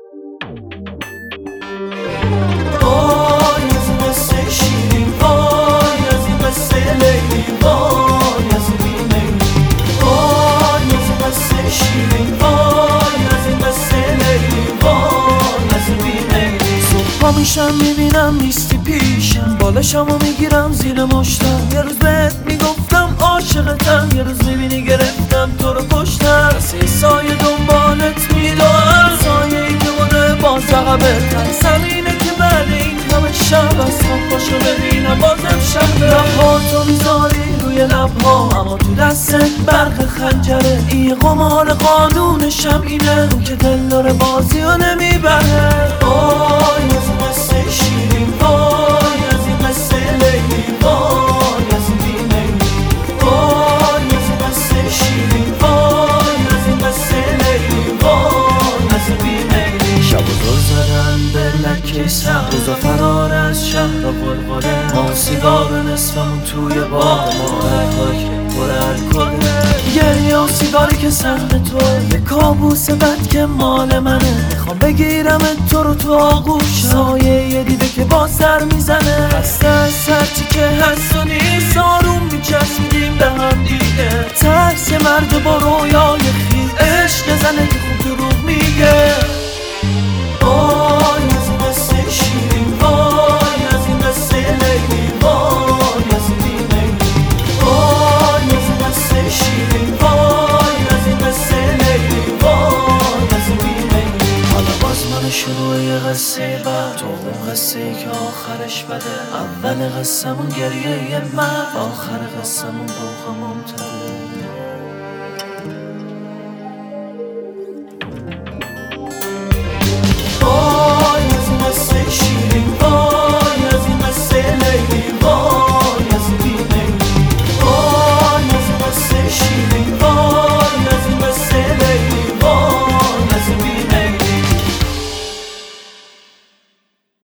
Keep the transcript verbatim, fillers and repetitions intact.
وای از این قصه شیرین، وای از این قصه لیلی، وای از این بیمیلی. وای از این قصه شیرین، وای از این قصه لیلی، وای از این بیمیلی. صبح میشم میبینم نیستی پیشم، بالشمو میگیرم زیر مشتم. یه روز بهت میگفتم عاشقتم، یه روز میبینی گرفتم تو رو پشتم. مثل سایه دنبالت میدوم، سایه‌ای که مونه باز عقبتم. زمینه که بعد این همه شب از خواب باشو ببینم بازم شب. لبهاتو میذاری روی لبها، اما تو دستت برق خنجره. این قمار قانون شمعینه، اون که دل داره بازی رو نمیبره. وای از این قصه شیرین، وای از این قصه لیلی، وای از این بیمیلی. وای از این قصه شیرین، وای از این قصه لیلی، وای از این بیمیلی. شب و زل زدن به لکه سهر، روزا فرار از شهر و غلغله. ما سیگار نصفمون توی باغ، ما الکل پر الکله. گریه و سیگاری که سهم توه، یه کابوس بد که مال منه. میخوام بگیرم تو رو تو آغوشم، سایه یه دیده که باز سر میزنه. خسته از هرچی که هست و نیست، آروم میچسبیدیم به هم دیگه. ترس مرد با رویای خیز، عشق زنه که خوب دروغ میگه. وای از این قصه شیرین، وای از این قصه لیلی، وای از این بیمیلی. وای از این قصه شیرین، وای از این قصه لیلی، وای از این بیمیلی. حالا باز من شروع یه قصه بعد، تو اون قصه ای که آخرش بده. اول قصه‌مون گریه من، آخر قصه‌مون بوق ممتده.